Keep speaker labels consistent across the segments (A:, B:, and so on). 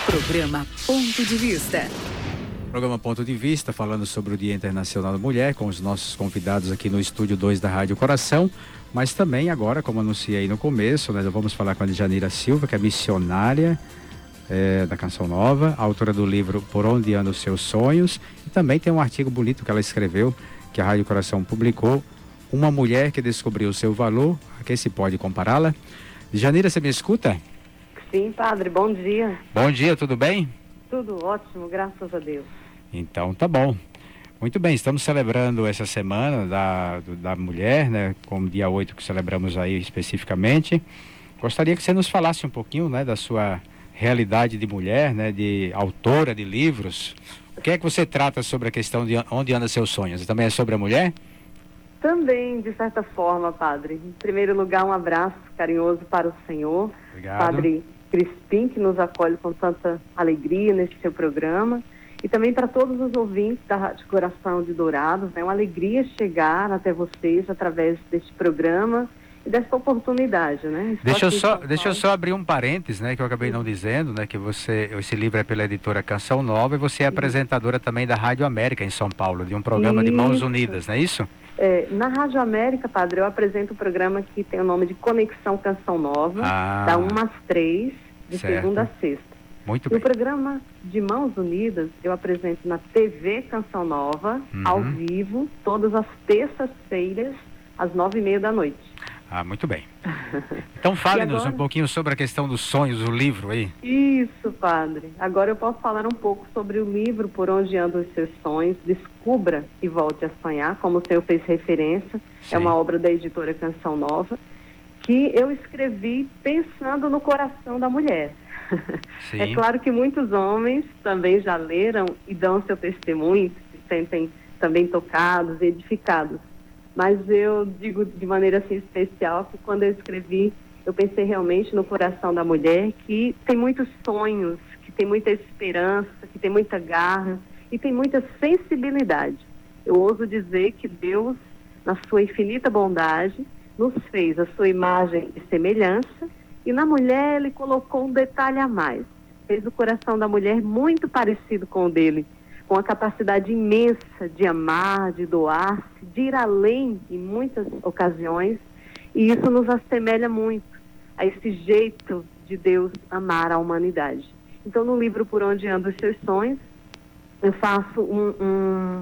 A: Programa Ponto de Vista.
B: Programa Ponto de Vista, falando sobre o Dia Internacional da Mulher, com os nossos convidados aqui no Estúdio 2 da Rádio Coração, mas também agora, como anunciei no começo, nós vamos falar com a Djanira Silva, que é missionária da Canção Nova, autora do livro Por Onde Andam os Seus Sonhos, e também tem um artigo bonito que ela escreveu, que a Rádio Coração publicou, Uma Mulher que Descobriu o Seu Valor, a quem se pode compará-la. Djanira, você me escuta?
C: Sim, padre, bom dia.
B: Bom dia, tudo bem?
C: Tudo ótimo, graças a Deus.
B: Então, tá bom. Muito bem, estamos celebrando essa semana da mulher, né? Como dia 8 que celebramos aí especificamente. Gostaria que você nos falasse um pouquinho, né, da sua realidade de mulher, né, de autora de livros. O que é que você trata sobre a questão de onde andam seus sonhos? Também é sobre a mulher?
C: Também, de certa forma, padre. Em primeiro lugar, um abraço carinhoso para o senhor.
B: Obrigado.
C: Padre Crispim, que nos acolhe com tanta alegria neste seu programa. E também para todos os ouvintes da Rádio Coração de Dourados. É uma alegria chegar até vocês através deste programa e dessa oportunidade, né?
B: Deixa eu só abrir um parênteses, né, que eu acabei não dizendo, né, que esse livro é pela editora Canção Nova e você é apresentadora também da Rádio América em São Paulo, de um programa de Mãos Unidas, não é isso?
C: Na Rádio América, padre, eu apresento um programa que tem o nome de Conexão Canção Nova, da 1 às 3, de
B: certo.
C: segunda a sexta.
B: Muito
C: E
B: bem.
C: o programa de Mãos Unidas eu apresento na TV Canção Nova, ao vivo, todas as terças-feiras, às 9h30 da noite.
B: Ah, muito bem. Então fale-nos
C: agora...
B: um pouquinho sobre a questão dos sonhos, o livro aí.
C: Isso, padre. Agora eu posso falar um pouco sobre o livro Por Onde Andam os Seus Sonhos, Descubra e Volte a Sonhar, como o senhor fez referência.
B: Sim.
C: É uma obra da editora Canção Nova, que eu escrevi pensando no coração da mulher.
B: Sim.
C: É claro que muitos homens também já leram e dão seu testemunho, se sentem também tocados, edificados. Mas eu digo de maneira assim especial que quando eu escrevi, eu pensei realmente no coração da mulher que tem muitos sonhos, que tem muita esperança, que tem muita garra e tem muita sensibilidade. Eu ouso dizer que Deus, na sua infinita bondade, nos fez a sua imagem e semelhança, e na mulher ele colocou um detalhe a mais. Fez o coração da mulher muito parecido com o dele, com a capacidade imensa de amar, de doar-se, de ir além em muitas ocasiões, e isso nos assemelha muito a esse jeito de Deus amar a humanidade. Então, no livro Por Onde Andam os Seus Sonhos, eu faço um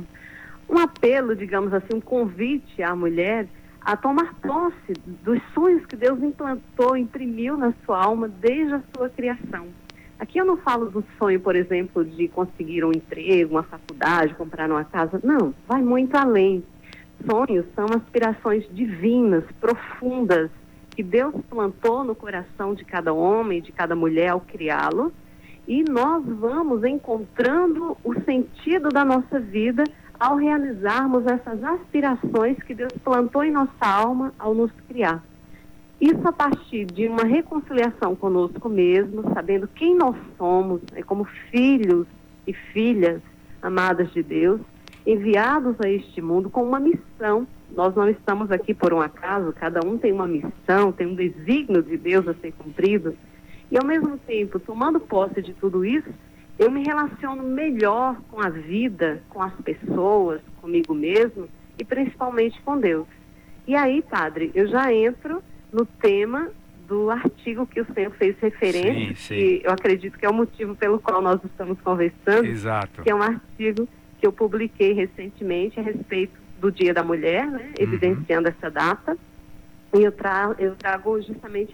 C: apelo, digamos assim, um convite à mulher a tomar posse dos sonhos que Deus implantou, imprimiu na sua alma desde a sua criação. Aqui eu não falo do sonho, por exemplo, de conseguir um emprego, uma faculdade, comprar uma casa. Não, vai muito além. Sonhos são aspirações divinas, profundas, que Deus plantou no coração de cada homem, de cada mulher ao criá-lo. E nós vamos encontrando o sentido da nossa vida ao realizarmos essas aspirações que Deus plantou em nossa alma ao nos criar. Isso a partir de uma reconciliação conosco mesmos, sabendo quem nós somos, como filhos e filhas amadas de Deus, enviados a este mundo com uma missão. Nós não estamos aqui por um acaso, cada um tem uma missão, tem um desígnio de Deus a ser cumprido. E ao mesmo tempo, tomando posse de tudo isso, eu me relaciono melhor com a vida, com as pessoas, comigo mesmo e principalmente com Deus. E aí, padre, eu já entro no tema do artigo que o senhor fez referência,
B: sim.
C: que eu acredito que é o motivo pelo qual nós estamos conversando.
B: Exato.
C: Que é um artigo que eu publiquei recentemente a respeito do Dia da Mulher, né, evidenciando essa data. E eu trago justamente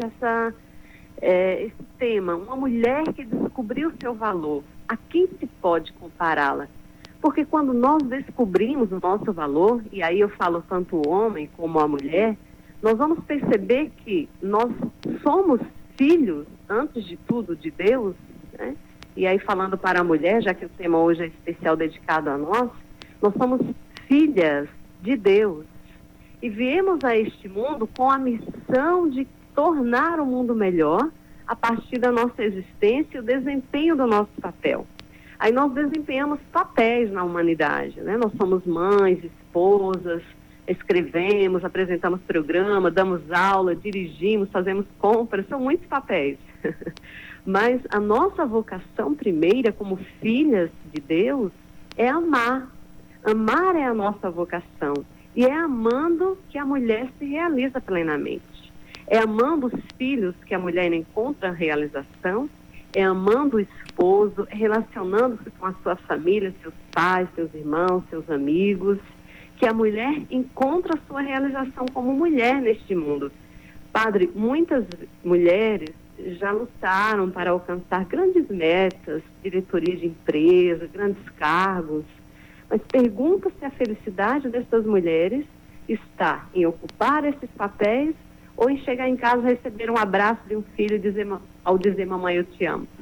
C: esse tema, uma mulher que descobriu o seu valor. A quem se pode compará-la? Porque quando nós descobrimos o nosso valor, e aí eu falo tanto o homem como a mulher, nós vamos perceber que nós somos filhos, antes de tudo, de Deus, né? E aí falando para a mulher, já que o tema hoje é especial dedicado a nós somos filhas de Deus. E viemos a este mundo com a missão de tornar o mundo melhor a partir da nossa existência e o desempenho do nosso papel. Aí nós desempenhamos papéis na humanidade, né? Nós somos mães, esposas, escrevemos, apresentamos programa, damos aula, dirigimos, fazemos compras, são muitos papéis. Mas a nossa vocação primeira, como filhas de Deus, é amar. Amar é a nossa vocação. E é amando que a mulher se realiza plenamente. É amando os filhos que a mulher encontra realização. É amando o esposo, é relacionando-se com a sua família, seus pais, seus irmãos, seus amigos, que a mulher encontra a sua realização como mulher neste mundo. Padre, muitas mulheres já lutaram para alcançar grandes metas, diretoria de empresa, grandes cargos, mas pergunta se a felicidade dessas mulheres está em ocupar esses papéis ou em chegar em casa e receber um abraço de um filho ao dizer, mamãe, eu te amo.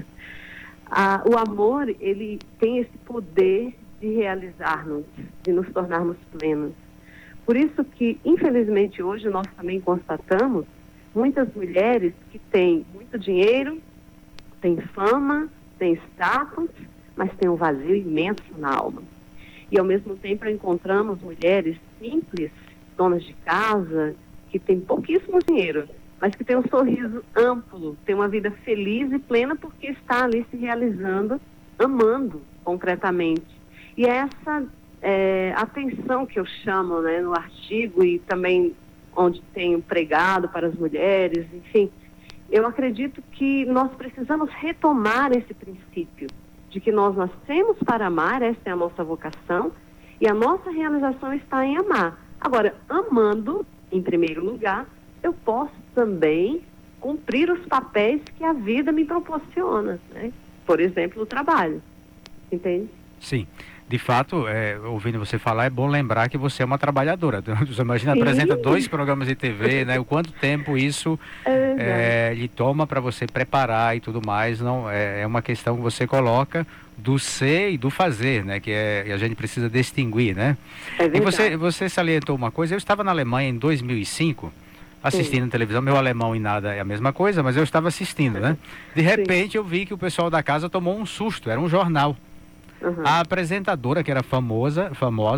C: O amor, ele tem esse poder de realizar-nos, de nos tornarmos plenos. Por isso que, infelizmente, hoje nós também constatamos muitas mulheres que têm muito dinheiro, têm fama, têm status, mas têm um vazio imenso na alma. E, ao mesmo tempo, encontramos mulheres simples, donas de casa, que têm pouquíssimo dinheiro, mas que têm um sorriso amplo, têm uma vida feliz e plena porque está ali se realizando, amando concretamente. E essa atenção que eu chamo, né, no artigo e também onde tenho pregado para as mulheres, enfim, eu acredito que nós precisamos retomar esse princípio de que nós nascemos para amar, essa é a nossa vocação, e a nossa realização está em amar. Agora, amando, em primeiro lugar, eu posso também cumprir os papéis que a vida me proporciona, né? Por exemplo, o trabalho, entende?
B: Sim. De fato, ouvindo você falar, é bom lembrar que você é uma trabalhadora. Você imagina,
C: Sim.
B: apresenta 2 programas de TV, né? O quanto tempo isso lhe toma para você preparar e tudo mais. Não, é uma questão que você coloca do ser e do fazer, né? Que a gente precisa distinguir, né?
C: É verdade.
B: E você salientou uma coisa. Eu estava na Alemanha em 2005, assistindo televisão. Meu alemão em nada é a mesma coisa, mas eu estava assistindo, né? De repente eu vi que o pessoal da casa tomou um susto. Era um jornal.
C: Uhum.
B: A apresentadora, que era famosa,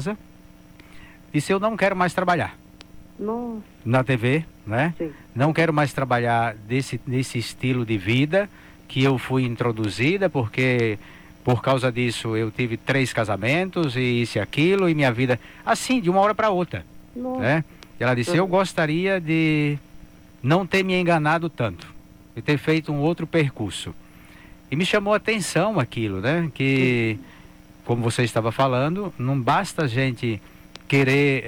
B: disse: eu não quero mais trabalhar.
C: Nossa.
B: Na TV, né?
C: Sim.
B: Não quero mais trabalhar nesse estilo de vida que eu fui introduzida, porque por causa disso eu tive 3 casamentos e isso e aquilo, e minha vida, assim, de uma hora para outra. Né? E ela disse: eu gostaria de não ter me enganado tanto, de ter feito um outro percurso. E me chamou a atenção aquilo, né? Que, como você estava falando, não basta a gente querer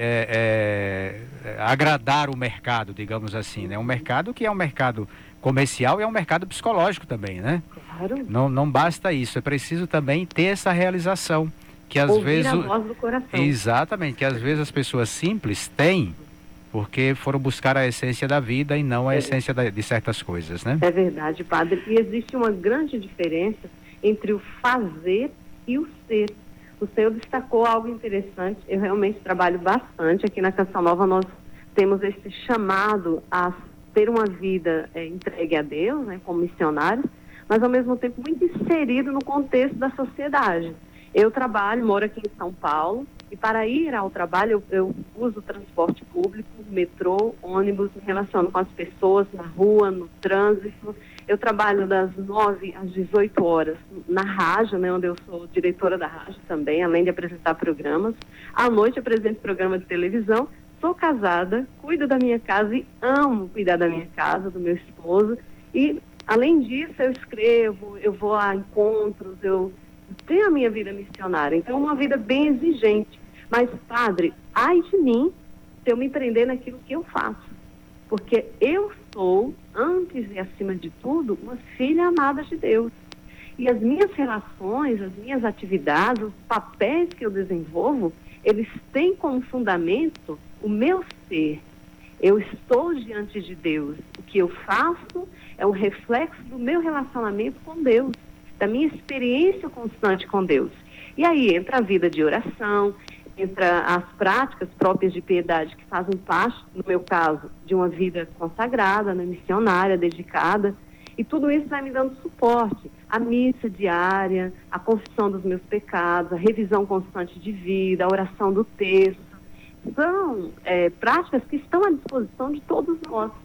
B: agradar o mercado, digamos assim, né? Um mercado que é um mercado comercial e é um mercado psicológico também, né?
C: Claro.
B: Não basta isso, é preciso também ter essa realização, que às
C: Ouvir
B: vezes...
C: a voz do coração.
B: Exatamente, que às vezes as pessoas simples têm, porque foram buscar a essência da vida e não a essência de certas coisas, né?
C: É verdade, padre. E existe uma grande diferença entre o fazer e o ser. O senhor destacou algo interessante. Eu realmente trabalho bastante. Aqui na Canção Nova nós temos esse chamado a ter uma vida entregue a Deus, né, como missionários, mas ao mesmo tempo muito inserido no contexto da sociedade. Eu moro aqui em São Paulo, e para ir ao trabalho eu uso transporte público, metrô, ônibus, me relaciono com as pessoas na rua, no trânsito. Eu trabalho das 9 às 18 horas na rádio, né, onde eu sou diretora da rádio também, além de apresentar programas. À noite apresento programa de televisão. Sou casada, cuido da minha casa e amo cuidar da minha casa, do meu esposo. E, além disso, eu escrevo, eu vou a encontros, eu tenho a minha vida missionária. Então, é uma vida bem exigente. Mas, padre, ai de mim se eu me prender naquilo que eu faço. Porque eu sou, antes e acima de tudo, uma filha amada de Deus. E as minhas relações, as minhas atividades, os papéis que eu desenvolvo, eles têm como fundamento o meu ser. Eu estou diante de Deus. O que eu faço é um reflexo do meu relacionamento com Deus, da minha experiência constante com Deus. E aí entra a vida de oração, entra as práticas próprias de piedade que fazem parte, no meu caso, de uma vida consagrada, né, missionária, dedicada. E tudo isso vai me dando suporte. A missa diária, a confissão dos meus pecados, a revisão constante de vida, a oração do texto. São práticas que estão à disposição de todos nós.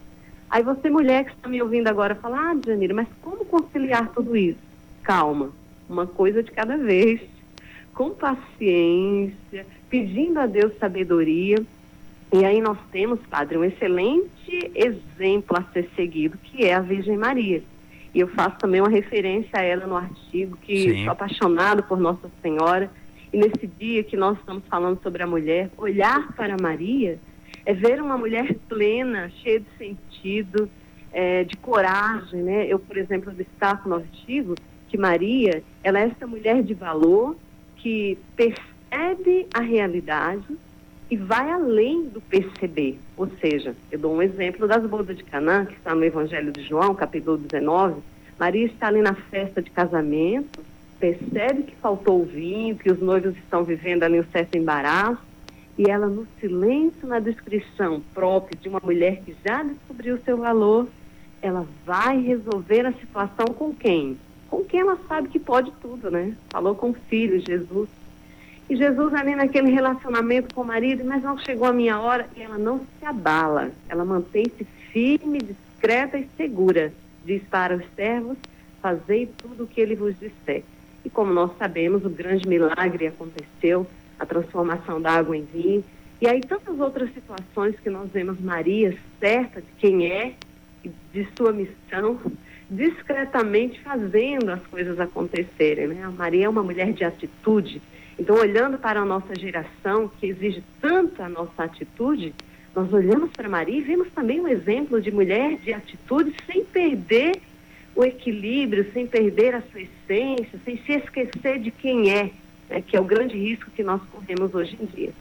C: Aí você, mulher que está me ouvindo agora, fala, Djanira, mas como conciliar tudo isso? Calma, uma coisa de cada vez, com paciência, pedindo a Deus sabedoria. E aí nós temos, padre, um excelente exemplo a ser seguido, que é a Virgem Maria. E eu faço também uma referência a ela no artigo, que sou apaixonado por Nossa Senhora. E nesse dia que nós estamos falando sobre a mulher, olhar para Maria é ver uma mulher plena, cheia de sentido, de coragem, né? Eu, por exemplo, destaco no artigo que Maria, ela é essa mulher de valor que percebe a realidade e vai além do perceber. Ou seja, eu dou um exemplo das bodas de Canaã, que está no Evangelho de João, capítulo 19. Maria está ali na festa de casamento, percebe que faltou o vinho, que os noivos estão vivendo ali um certo embaraço, e ela, no silêncio, na descrição própria de uma mulher que já descobriu o seu valor, ela vai resolver a situação com quem? Com quem ela sabe que pode tudo, né? Falou com o filho, Jesus. E Jesus ali naquele relacionamento com o marido, mas não chegou a minha hora, e ela não se abala. Ela mantém-se firme, discreta e segura. Diz para os servos, fazei tudo o que ele vos disser. E como nós sabemos, o grande milagre aconteceu, a transformação da água em vinho. E aí tantas outras situações que nós vemos Maria certa de quem é, e de sua missão, discretamente fazendo as coisas acontecerem, né? A Maria é uma mulher de atitude. Então, olhando para a nossa geração, que exige tanto a nossa atitude, nós olhamos para Maria e vemos também um exemplo de mulher de atitude sem perder o equilíbrio, sem perder a sua essência, sem se esquecer de quem é, né, que é o grande risco que nós corremos hoje em dia.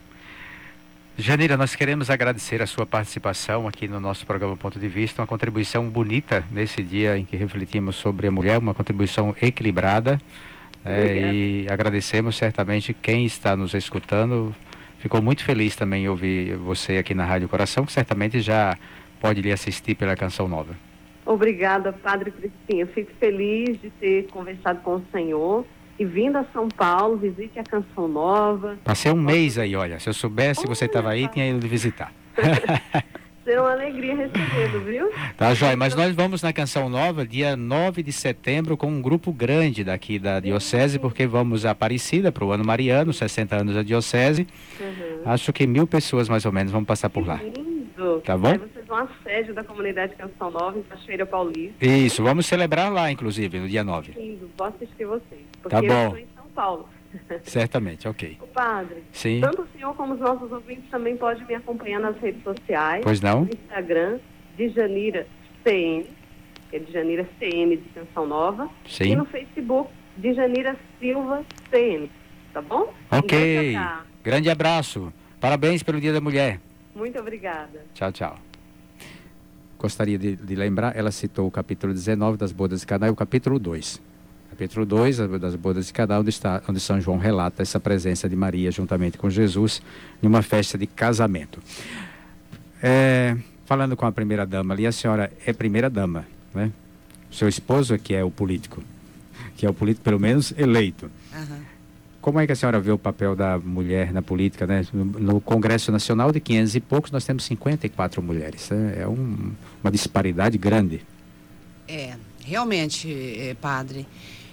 B: Djanira, nós queremos agradecer a sua participação aqui no nosso programa Ponto de Vista, uma contribuição bonita nesse dia em que refletimos sobre a mulher, uma contribuição equilibrada, e agradecemos certamente quem está nos escutando. Ficou muito feliz também em ouvir você aqui na Rádio Coração, que certamente já pode lhe assistir pela Canção Nova.
C: Obrigada, Padre Cristina. Fico feliz de ter conversado com o senhor e vindo a São Paulo, visite a Canção Nova.
B: Passei um mês aí, olha. Se eu soubesse que você estava aí, tinha ido lhe visitar.
C: Será uma alegria recebê-lo, viu?
B: Tá, joia. Mas nós vamos na Canção Nova, dia 9 de setembro, com um grupo grande daqui da Diocese, porque vamos a Aparecida para o ano mariano, 60 anos da Diocese. Acho que 1.000 pessoas, mais ou menos, vão passar por lá.
C: Lindo!
B: Tá bom?
C: Aí vocês vão à sede da comunidade Canção Nova, em Cachoeira Paulista.
B: Isso, vamos celebrar lá, inclusive, no dia 9.
C: Lindo, vou assistir vocês. Porque
B: Tá bom.
C: eu estou em São Paulo.
B: Certamente, ok.
C: O padre,
B: Sim.
C: Tanto o senhor como os nossos ouvintes também podem me acompanhar nas redes sociais.
B: Pois não?
C: No Instagram, Djanira CN, que é Djanira CN de Canção Nova.
B: Sim.
C: E no Facebook, Djanira Silva CN. Tá bom?
B: Ok. Grande abraço. Parabéns pelo Dia da Mulher.
C: Muito obrigada.
B: Tchau, tchau. Gostaria de lembrar, ela citou o capítulo 19 das bodas de Caná e o capítulo 2. Capítulo 2 das bodas de Caná, onde São João relata essa presença de Maria juntamente com Jesus em uma festa de casamento. Falando com a primeira-dama ali, a senhora é primeira-dama, né? O seu esposo é que é o político pelo menos eleito. Como é que a senhora vê o papel da mulher na política, né? No Congresso Nacional de 500 e poucos, nós temos 54 mulheres. É uma disparidade grande.
D: Realmente, padre.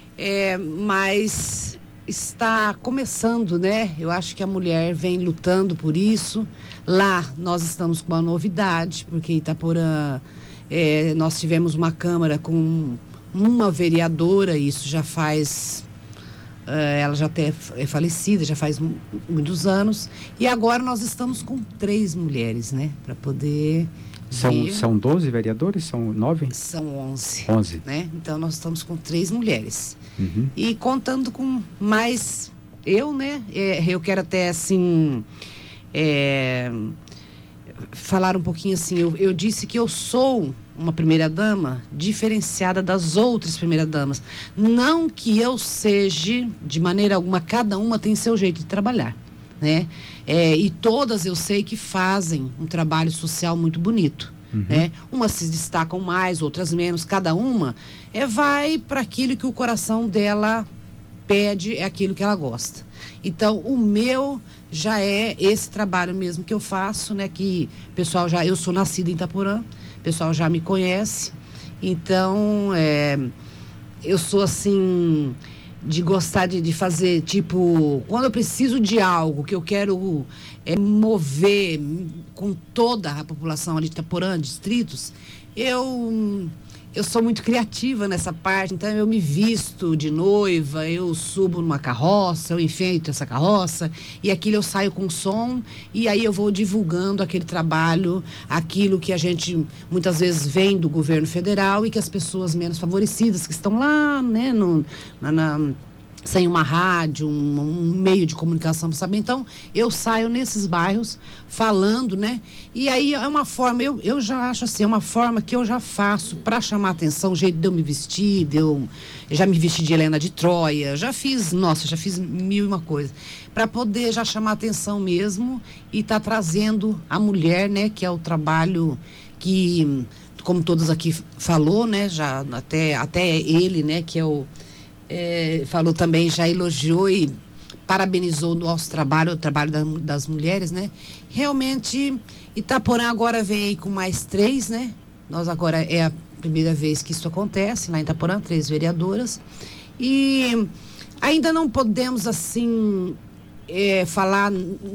D: Mas está começando, né? Eu acho que a mulher vem lutando por isso. Lá nós estamos com uma novidade, porque em Itaporã nós tivemos uma Câmara com uma vereadora, isso já faz... ela já até é falecida, já faz muitos anos. E agora nós estamos com 3 mulheres, né? Para poder...
B: São 12 vereadores? São 9?
D: São 11.
B: 11.
D: Né? Então nós estamos com 3 mulheres. E contando com mais eu, né? Eu quero até assim falar um pouquinho assim. Eu disse que eu sou uma primeira-dama diferenciada das outras primeiras-damas. Não que eu seja, de maneira alguma, cada uma tem seu jeito de trabalhar, né? E todas eu sei que fazem um trabalho social muito bonito, né? Umas se destacam mais, outras menos, cada uma vai para aquilo que o coração dela pede, é aquilo que ela gosta. Então, o meu já é esse trabalho mesmo que eu faço, né? Que, pessoal, eu sou nascida em Itaporã, o pessoal já me conhece. Então, eu sou assim, de gostar de fazer, tipo, quando eu preciso de algo que eu quero mover com toda a população ali de Itaporã, distritos, eu sou muito criativa nessa parte, então eu me visto de noiva, eu subo numa carroça, eu enfeito essa carroça, e aquilo eu saio com som, e aí eu vou divulgando aquele trabalho, aquilo que a gente muitas vezes vem do governo federal e que as pessoas menos favorecidas, que estão lá, né, sem uma rádio, um meio de comunicação para saber. Então, eu saio nesses bairros falando, né? E aí é uma forma, eu já acho assim, é uma forma que eu já faço para chamar atenção, o jeito de eu me vestir, eu já me vesti de Helena de Troia, já fiz mil e uma coisa, para poder já chamar atenção mesmo e tá trazendo a mulher, né? Que é o trabalho que, como todos aqui falou, né? Já até ele, né? Que é o falou também, já elogiou e parabenizou o nosso trabalho, o trabalho das mulheres, né? Realmente, Itaporã agora vem aí com mais 3, né? Nós agora é a primeira vez que isso acontece, lá em Itaporã, 3 vereadoras. E ainda não podemos, assim, falar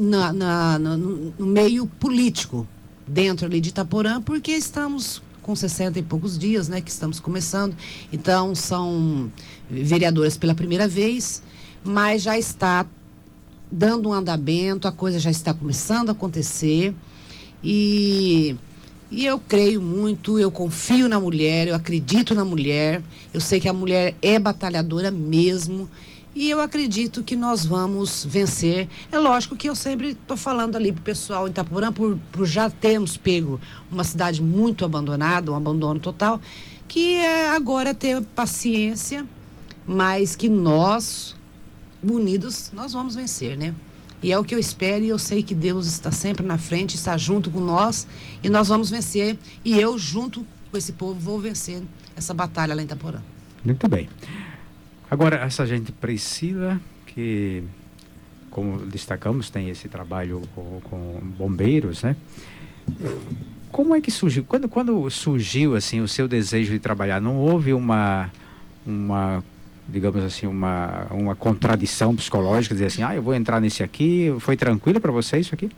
D: no meio político dentro ali de Itaporã, porque estamos com 60 e poucos dias, né, que estamos começando. Então, são vereadoras pela primeira vez, mas já está dando um andamento, a coisa já está começando a acontecer. E eu creio muito, eu confio na mulher, eu acredito na mulher, eu sei que a mulher é batalhadora mesmo, e eu acredito que nós vamos vencer. É lógico que eu sempre estou falando ali para o pessoal em Itaporã, por já termos pego uma cidade muito abandonada, um abandono total, que agora ter paciência, mas que nós, unidos, nós vamos vencer, né? E é o que eu espero, e eu sei que Deus está sempre na frente, está junto com nós, e nós vamos vencer. E eu, junto com esse povo, vou vencer essa batalha lá em Itaporã.
B: Muito bem. Agora, essa gente Priscila, que, como destacamos, tem esse trabalho com bombeiros, né? Como é que surgiu? Quando surgiu, assim, o seu desejo de trabalhar, não houve uma digamos assim, uma contradição psicológica, dizer assim, eu vou entrar nesse aqui, foi tranquilo para você isso aqui?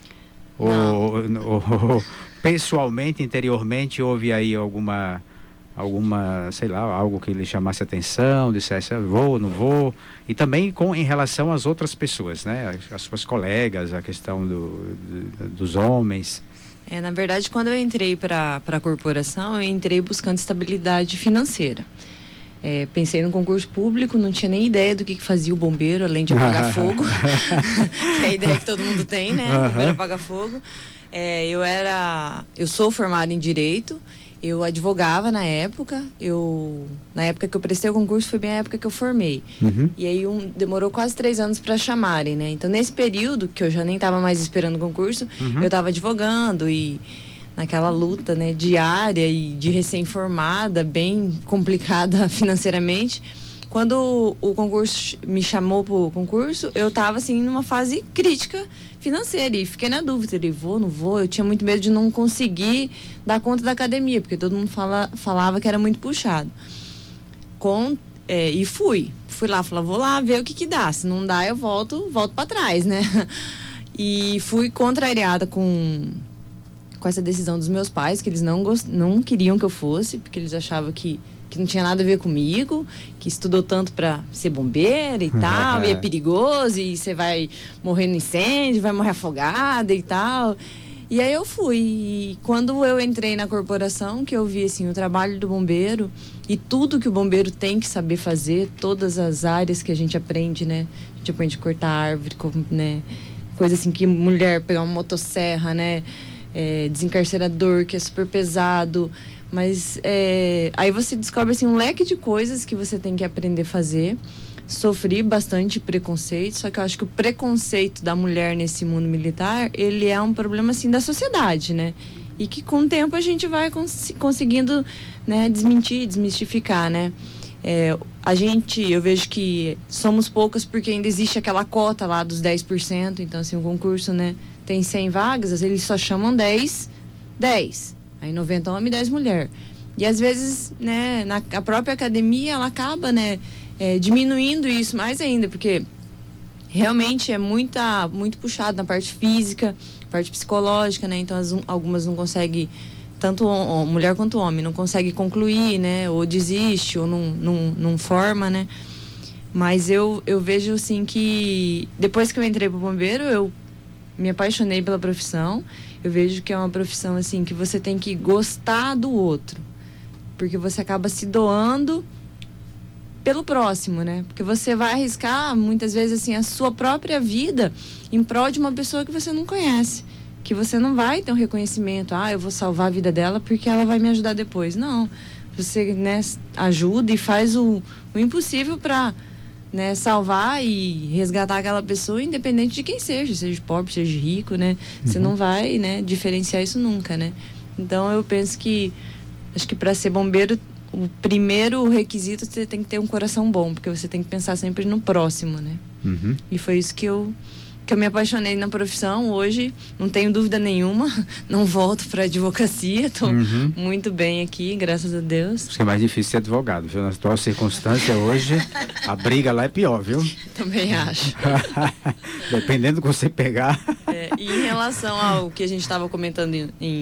B: Ou pessoalmente, interiormente, houve aí alguma, sei lá, algo que lhe chamasse atenção, dissesse, vou, não vou, e também em relação às outras pessoas, né, as suas colegas, a questão dos homens?
E: Na verdade, quando eu entrei para a corporação, eu entrei buscando estabilidade financeira. Pensei no concurso público, não tinha nem ideia do que fazia o bombeiro, além de apagar fogo. Que é a ideia que todo mundo tem, né? O bombeiro apaga fogo. Eu sou formada em Direito, eu advogava na época. Na época que eu prestei o concurso, foi bem a época que eu formei. Uhum. E aí demorou quase 3 anos para chamarem, né? Então, nesse período, que eu já nem estava mais esperando o concurso, eu estava advogando e naquela luta, né, diária e de recém-formada, bem complicada financeiramente. Quando o concurso me chamou para o concurso, eu estava assim numa fase crítica financeira e fiquei na dúvida, vou, não vou. Eu tinha muito medo de não conseguir dar conta da academia, porque todo mundo falava que era muito puxado. E fui lá, vou lá ver o que dá. Se não dá, eu volto para trás, né? E fui contrariada com essa decisão dos meus pais, que eles não queriam que eu fosse, porque eles achavam que não tinha nada a ver comigo, que estudou tanto para ser bombeira e tal, e é perigoso, e você vai morrer no incêndio, vai morrer afogada e tal. E aí eu fui. E quando eu entrei na corporação, que eu vi assim, o trabalho do bombeiro e tudo que o bombeiro tem que saber fazer, todas as áreas que a gente aprende, né? A gente aprende a cortar árvore, né? Coisa assim que mulher pegar uma motosserra, né? Desencarcerador, que é super pesado, mas aí você descobre assim, um leque de coisas que você tem que aprender a fazer. Sofri bastante preconceito, só que eu acho que o preconceito da mulher nesse mundo militar, ele é um problema assim da sociedade, né? E que com o tempo a gente vai conseguindo, né, desmistificar, né? Eu vejo que somos poucas porque ainda existe aquela cota lá dos 10%, então assim, o concurso, né, tem 100 vagas, eles só chamam 10. Aí 90 homem e 10 mulher. E às vezes, né, a própria academia, ela acaba, né, diminuindo isso mais ainda, porque realmente é muito puxado na parte física, parte psicológica, né? Então algumas não conseguem, tanto mulher quanto homem, não consegue concluir, né? Ou desiste, ou não forma, né? Mas eu vejo, assim, que depois que eu entrei pro bombeiro, eu me apaixonei pela profissão. Eu vejo que é uma profissão, assim, que você tem que gostar do outro. Porque você acaba se doando pelo próximo, né? Porque você vai arriscar, muitas vezes, assim, a sua própria vida em prol de uma pessoa que você não conhece. Que você não vai ter um reconhecimento. Eu vou salvar a vida dela porque ela vai me ajudar depois. Não. Você, né, ajuda e faz o impossível para, né, salvar e resgatar aquela pessoa, independente de quem seja pobre, seja rico, né? Você não vai, né, diferenciar isso nunca, né? Então, eu penso que, acho que para ser bombeiro, o primeiro requisito, você tem que ter um coração bom, porque você tem que pensar sempre no próximo, né? E foi isso que eu me apaixonei na profissão. Hoje, não tenho dúvida nenhuma, não volto para advocacia, estou muito bem aqui, graças a Deus.
B: Acho que é mais difícil ser advogado, viu? Na atual circunstância hoje, a briga lá é pior, viu?
E: Também acho.
B: Dependendo do que você pegar.
E: E em relação ao que a gente estava comentando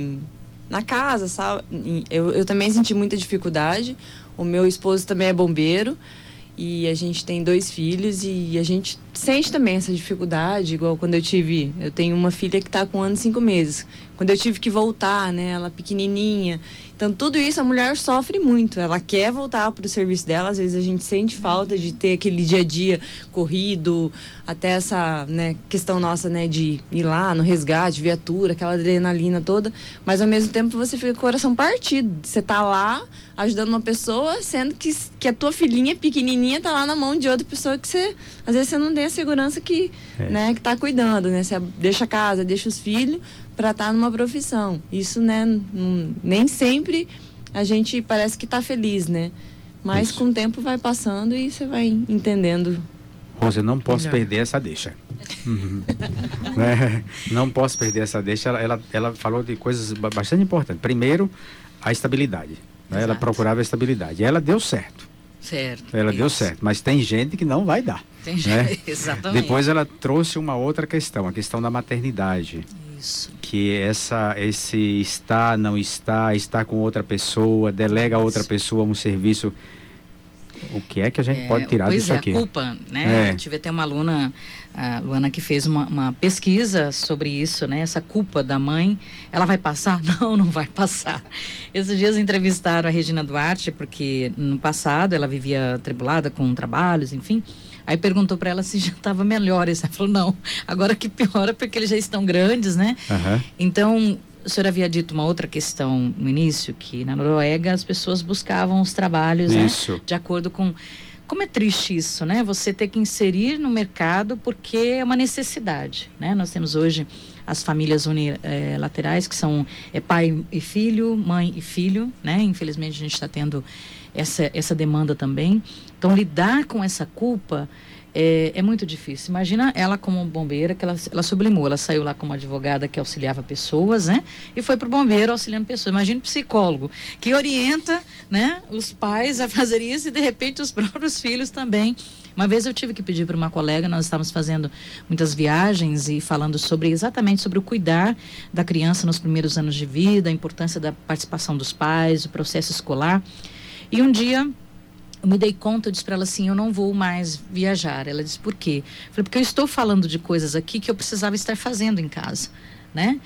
E: na casa, sabe? Eu também senti muita dificuldade. O meu esposo também é bombeiro e a gente tem 2 filhos e a gente sente também essa dificuldade, igual quando eu tenho uma filha que está com 1 ano e 5 meses. Quando eu tive que voltar, né, ela pequenininha. Então, tudo isso a mulher sofre muito. Ela quer voltar para o serviço dela. Às vezes a gente sente falta de ter aquele dia a dia corrido, até essa, né, questão nossa, né, de ir lá no resgate, viatura, aquela adrenalina toda. Mas, ao mesmo tempo, você fica com o coração partido. Você tá lá ajudando uma pessoa, sendo que a tua filhinha pequenininha tá lá na mão de outra pessoa que você, às vezes, você não tem a segurança que, né, que tá cuidando, né? Você deixa a casa, deixa os filhos para estar numa profissão. Isso, né, nem sempre a gente parece que tá feliz, né? Mas com o tempo vai passando e você vai entendendo.
B: Rose, eu não posso perder essa deixa. Não posso perder essa deixa. Ela falou de coisas bastante importantes. Primeiro, a estabilidade. Né? Ela procurava a estabilidade. E ela deu certo. Ela deu certo. Mas tem gente que não vai dar.
A: Tem gente,
B: né?
A: Exatamente.
B: Depois ela trouxe uma outra questão, a questão da maternidade.
A: Isso.
B: Que esse não está com outra pessoa, delega a outra pessoa um serviço. O que é que a gente pode tirar disso aqui?
A: A culpa, né? Eu tive até uma aluna, a Luana, que fez uma pesquisa sobre isso, né? Essa culpa da mãe, ela vai passar? Não vai passar. Esses dias entrevistaram a Regina Duarte, porque no passado ela vivia atribulada com trabalhos, enfim. Aí perguntou para ela se já estava melhor. Ela falou, não, agora que piora porque eles já estão grandes, né? Então, o senhor havia dito uma outra questão no início, que na Noruega as pessoas buscavam os trabalhos, né, de acordo com... Como é triste isso, né? Você ter que inserir no mercado porque é uma necessidade, né? Nós temos hoje as famílias unilaterais, que são pai e filho, mãe e filho, né? Infelizmente a gente está tendo essa demanda também. Então, lidar com essa culpa é muito difícil. Imagina ela como bombeira, que ela sublimou, ela saiu lá como advogada que auxiliava pessoas, né? E foi para o bombeiro auxiliando pessoas. Imagina o psicólogo que orienta, né, os pais a fazer isso e de repente os próprios filhos também. Uma vez eu tive que pedir para uma colega, nós estávamos fazendo muitas viagens e falando exatamente sobre o cuidar da criança nos primeiros anos de vida, a importância da participação dos pais, o processo escolar. E um dia eu me dei conta, eu disse para ela assim, eu não vou mais viajar. Ela disse, por quê? Eu falei, porque eu estou falando de coisas aqui que eu precisava estar fazendo em casa, né?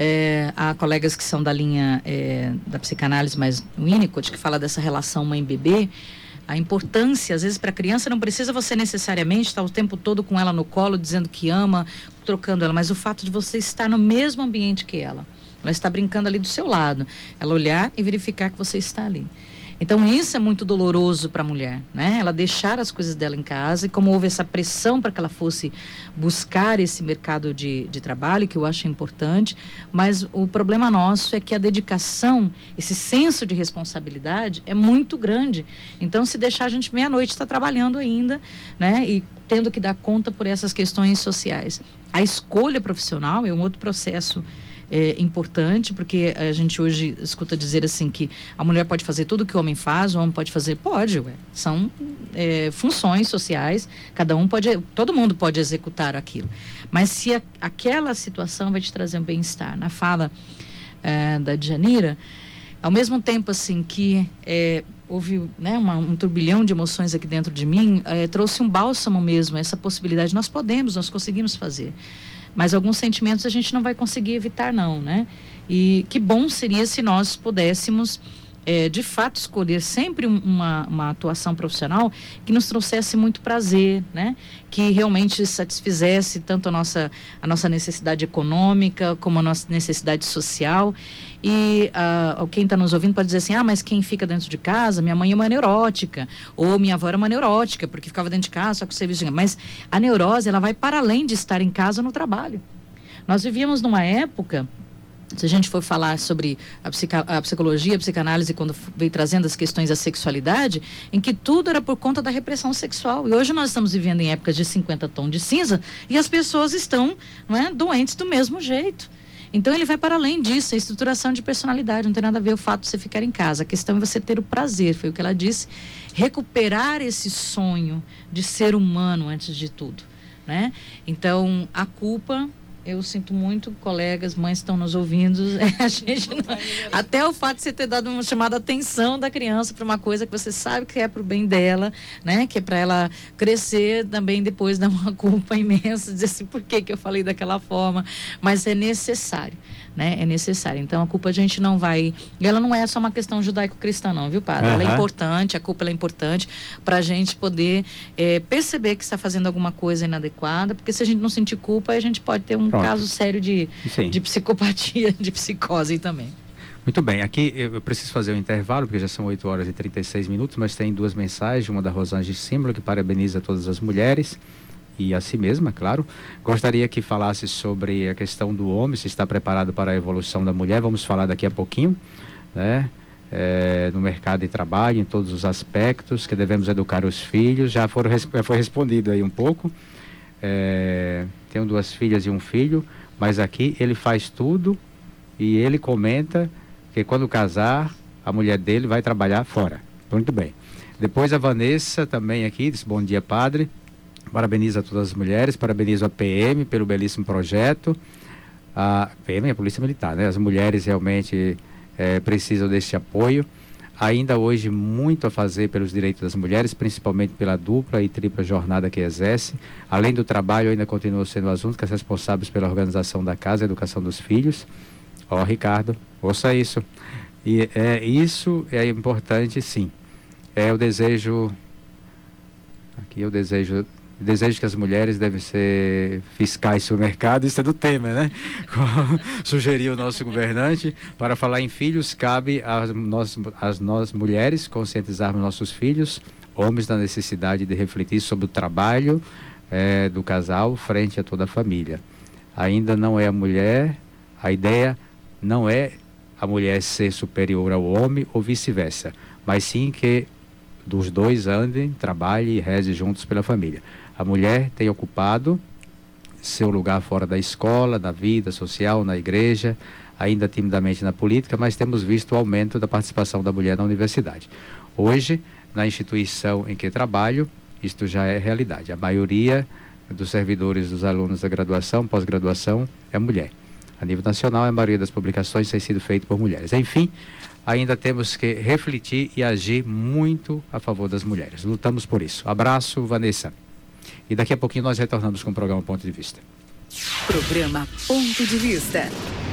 A: Há colegas que são da linha da psicanálise, mas o Winnicott, que fala dessa relação mãe-bebê, a importância, às vezes, para a criança, não precisa você necessariamente estar o tempo todo com ela no colo, dizendo que ama, trocando ela, mas o fato de você estar no mesmo ambiente que ela está brincando ali do seu lado, ela olhar e verificar que você está ali. Então, isso é muito doloroso para a mulher, né? Ela deixar as coisas dela em casa e como houve essa pressão para que ela fosse buscar esse mercado de trabalho, que eu acho importante, mas o problema nosso é que a dedicação, esse senso de responsabilidade é muito grande. Então, se deixar a gente meia-noite está trabalhando ainda, né? E tendo que dar conta por essas questões sociais. A escolha profissional é um outro processo importante, porque a gente hoje escuta dizer assim que a mulher pode fazer tudo que o homem faz, o homem pode fazer, pode, são funções sociais, todo mundo pode executar aquilo, mas se aquela situação vai te trazer um bem-estar. Na fala da Djanira, ao mesmo tempo assim que houve, né, um turbilhão de emoções aqui dentro de mim, trouxe um bálsamo mesmo, essa possibilidade. Nós conseguimos fazer. Mas alguns sentimentos a gente não vai conseguir evitar, não, né? E que bom seria se nós pudéssemos, de fato, escolher sempre uma atuação profissional que nos trouxesse muito prazer, né? Que realmente satisfizesse tanto a nossa necessidade econômica como a nossa necessidade social. E quem está nos ouvindo pode dizer assim, mas quem fica dentro de casa, minha mãe é uma neurótica, ou minha avó era uma neurótica, porque ficava dentro de casa só com o serviço. Mas a neurose, ela vai para além de estar em casa no trabalho. Nós vivíamos numa época, se a gente for falar sobre a psicologia, a psicanálise, quando veio trazendo as questões da sexualidade, em que tudo era por conta da repressão sexual. E hoje nós estamos vivendo em épocas de 50 tons de cinza e as pessoas estão, não é, doentes do mesmo jeito. Então ele vai para além disso, a estruturação de personalidade, não tem nada a ver o fato de você ficar em casa. A questão é você ter o prazer, foi o que ela disse, recuperar esse sonho de ser humano antes de tudo, né? Então, a culpa, eu sinto muito, colegas, mães estão nos ouvindo, até o fato de você ter dado uma chamada atenção da criança para uma coisa que você sabe que é para o bem dela, né? Que é para ela crescer também, depois dar uma culpa imensa, dizer assim, por que eu falei daquela forma? Mas é necessário, né? É necessário. Então a culpa a gente não vai, e ela não é só uma questão judaico-cristã não, viu, padre? Ela é importante, a culpa ela é importante para a gente poder perceber que está fazendo alguma coisa inadequada, porque se a gente não sentir culpa, a gente pode ter um caso sério de psicopatia, de psicose também.
B: Muito bem, aqui eu preciso fazer um intervalo, porque já são 8 horas e 36 minutos, mas tem 2 mensagens, uma da Rosângela Símbolo, que parabeniza todas as mulheres, e a si mesma, claro. Gostaria que falasse sobre a questão do homem, se está preparado para a evolução da mulher, vamos falar daqui a pouquinho, né? No mercado de trabalho, em todos os aspectos, que devemos educar os filhos, já foi respondido aí um pouco. Tenho 2 filhas e um filho, mas aqui ele faz tudo e ele comenta que quando casar, a mulher dele vai trabalhar fora. Muito bem. Depois a Vanessa também aqui, disse bom dia, padre. Parabeniza todas as mulheres, parabenizo a PM pelo belíssimo projeto. A PM é a Polícia Militar, né? As mulheres realmente precisam desse apoio. Ainda hoje muito a fazer pelos direitos das mulheres, principalmente pela dupla e tripla jornada que exerce. Além do trabalho, ainda continua sendo as únicas responsáveis pela organização da casa e educação dos filhos. Ricardo, ouça isso. E isso é importante, sim. Eu desejo que as mulheres devem ser fiscais do mercado, isso é do tema, né? Sugeriu o nosso governante. Para falar em filhos, cabe a nós mulheres conscientizarmos nossos filhos, homens, da necessidade de refletir sobre o trabalho do casal frente a toda a família. Ainda não é a ideia não é a mulher ser superior ao homem ou vice-versa, mas sim que dos dois andem, trabalhem e rezem juntos pela família. A mulher tem ocupado seu lugar fora da escola, na vida social, na igreja, ainda timidamente na política, mas temos visto o aumento da participação da mulher na universidade. Hoje, na instituição em que trabalho, isto já é realidade. A maioria dos servidores, dos alunos da graduação, pós-graduação, é mulher. A nível nacional, a maioria das publicações tem sido feita por mulheres. Enfim, ainda temos que refletir e agir muito a favor das mulheres. Lutamos por isso. Abraço, Vanessa. E daqui a pouquinho nós retornamos com o programa Ponto de Vista.
F: Programa Ponto de Vista.